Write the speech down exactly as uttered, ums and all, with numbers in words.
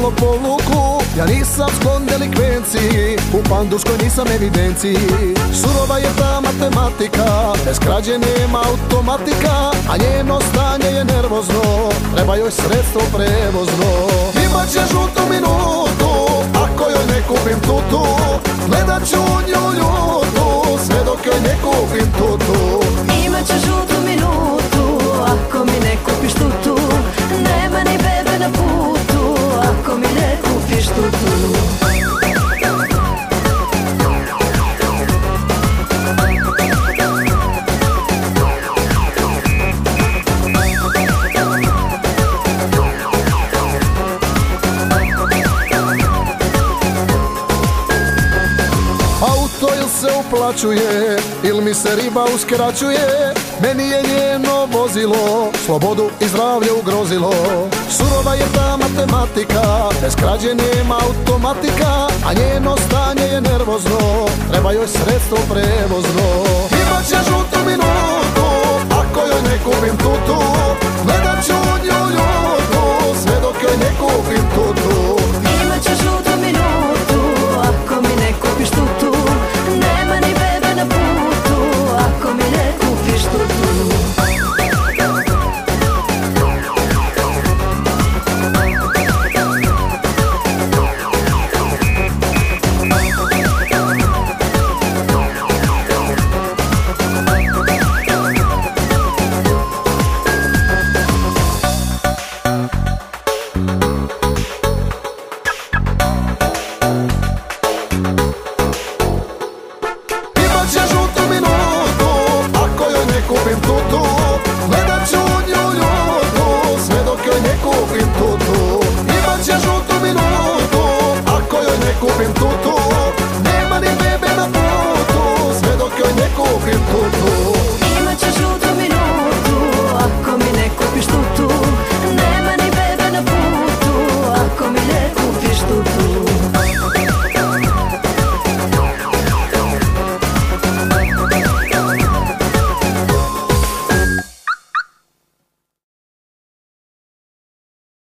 lopovluku. Ja nisam sklon delikvenciji, u Panduškoj nisam evidenciji. Surova je ta matematika, bez krađe nema automatika, a njeno stanje je nervozno, treba joj sredstvo prevozno. Imaće žutu minutu, ako joj ne kupim tutu, gledat ću nju ljutu, sve dok joj ne kupim tutu. Imaće žutu minutu, ako mi ne kupiš tutu, nema ni bebe na putu, ako mi ne kupiš tutu. Auto il se uplaćuje, il mi se riba uskraćuje, meni je njeno vozilo slobodu i zdravlje ugrozilo. Surova je ta matematika, bez krađe nema automatika, a njeno stanje je nervozno, treba joj sredstvo prevozno. Imaće žutu minutu, ako joj ne kupim tutu,